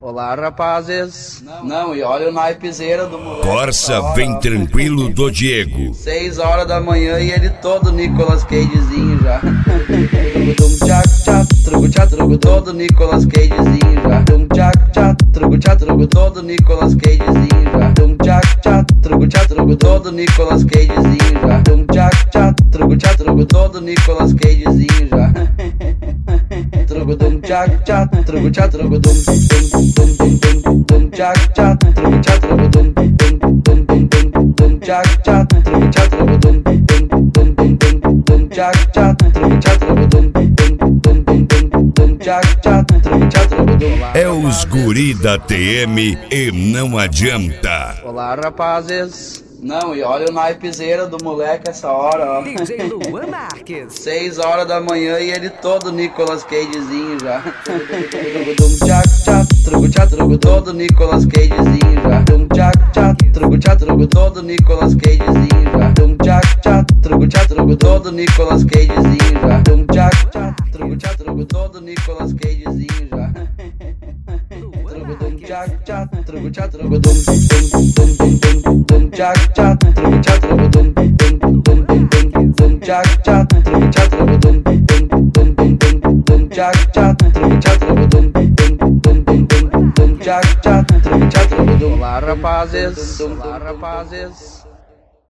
Olá, rapazes. Não, e olha o naipezeira do moleque. Corsa vem tranquilo do Diego. 6 horas da manhã e ele todo Nicolas Cagezinho já. Todo Nicolas Cagezinho já. Todo Nicolas Cagezinho já. Todo Nicolas Cagezinho já. Todo Nicolas Cagezinho já. É os guri da TM e não adianta. Olá, rapazes. Não, e olha o naipezeira do moleque essa hora, ó. DJ Luan Marques. 6 horas da manhã e ele todo Nicolas Cagezinho já. Todo Nicolas Cagezinho já. Todo Nicolas Cagezinho já. Todo Nicolas Cagezinho já. Todo Nicolas Cagezinho já. Olá, rapazes. Olá, rapazes.